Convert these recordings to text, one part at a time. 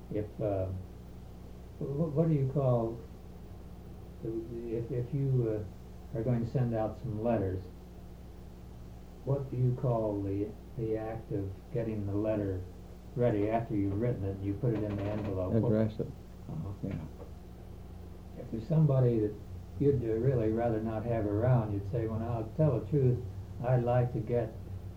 if what do you call if you are going to send out some letters? What do you call the act of getting the letter ready after you've written it and you put it in the envelope? Address it. Uh-huh. Yeah. If there's somebody that you'd really rather not have around, you'd say, well, now, to tell the truth, I'd like to get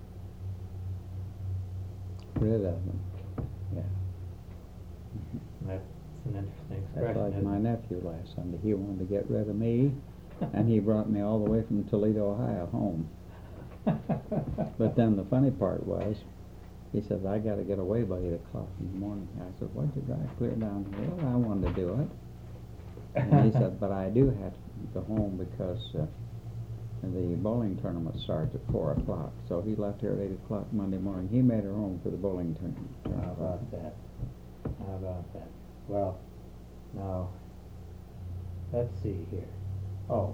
Rid of them. Yeah. That's an interesting That's expression. like isn't my it? nephew last Sunday. He wanted to get rid of me, and he brought me all the way from Toledo, Ohio, home. But then the funny part was, he says, I got to get away by 8 o'clock in the morning. I said, why'd you drive clear down here? Well, I wanted to do it. And he said, but I do have to go home because the bowling tournament starts at 4 o'clock. So he left here at 8 o'clock Monday morning. He made it home for the bowling tournament. How about that? How about that? Well, now, let's see here. Oh.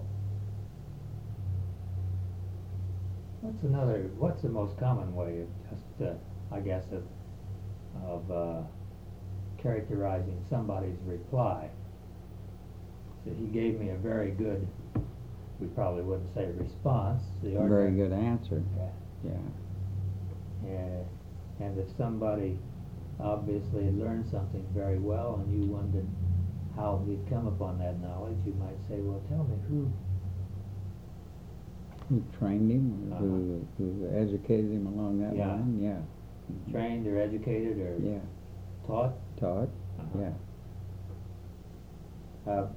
What's the most common way of just, I guess, of characterizing somebody's reply? So he gave me a very good, we probably wouldn't say response. Very good answer. Yeah. Yeah. And if somebody obviously had learned something very well and you wondered how he'd come upon that knowledge, you might say, well, tell me who trained him, or who educated him along that Yeah. line. Yeah. trained or educated or Yeah. taught. Taught. Uh-huh. Yeah.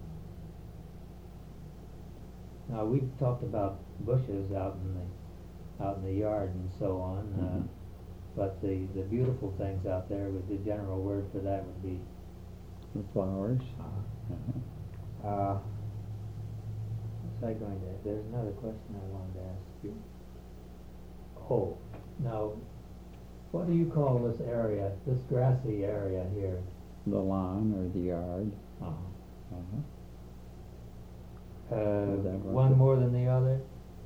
Now we've talked about bushes out in the yard and so on, Mhm. but the beautiful things out there, the general word for that would be The flowers. Uh, what's I going to? There's another question I wanted to ask you. Oh, now, what do you call this area, this grassy area here? The lawn or the yard. Uh-huh. Is that what One the- more than the other?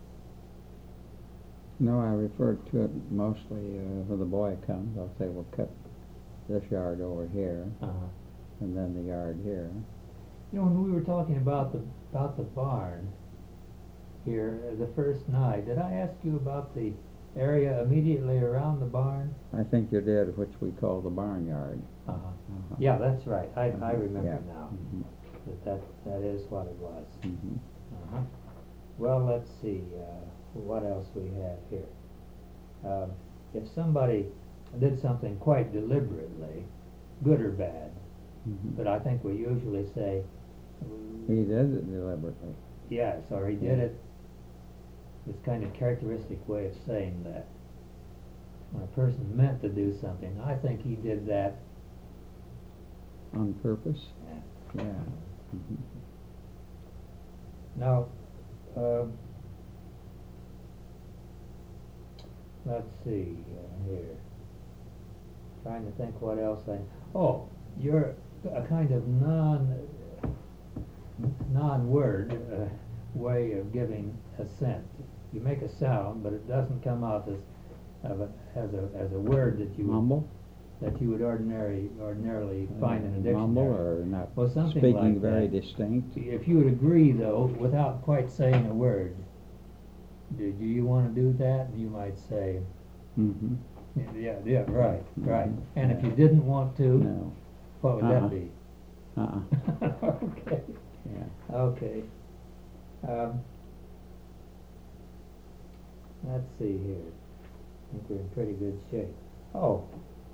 No, I refer to it mostly when the boy comes. I'll say, we'll cut this yard over here, Uh-huh. and then the yard here. You know, when we were talking about the barn here the first night, did I ask you about the area immediately around the barn? I think you did, which we call the barnyard. Uh-huh. Uh-huh. Yeah, that's right. I Mhm. remember Yeah. now. Mhm. That is what it was. Mhm. Uh-huh. Well, let's see what else we have here. If somebody did something quite deliberately, good or bad, Mhm. but I think we usually say, He does it deliberately. yes, or he did it, this kind of characteristic way of saying that. When a person meant to do something, I think he did that. On purpose? Yeah. Yeah. Mhm. Now, let's see here. Trying to think what else oh, you're a kind of non-word way of giving assent. You make a sound, but it doesn't come out as a word that you Mumble? would ordinarily find in a dictionary. Mumble or not Well, something speaking like very that. distinct? If you would agree, though, without quite saying a word, do you want to do that? You might say, Mm-hmm. yeah, right. Mhm. And if Yeah. you didn't want to, No. what would Uh-uh. that be? Okay. Yeah. Okay. Let's see here. I think we're in pretty good shape. Oh,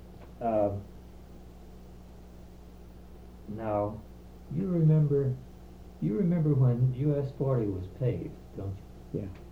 now, you remember when US 40 was paved, don't you? Yeah.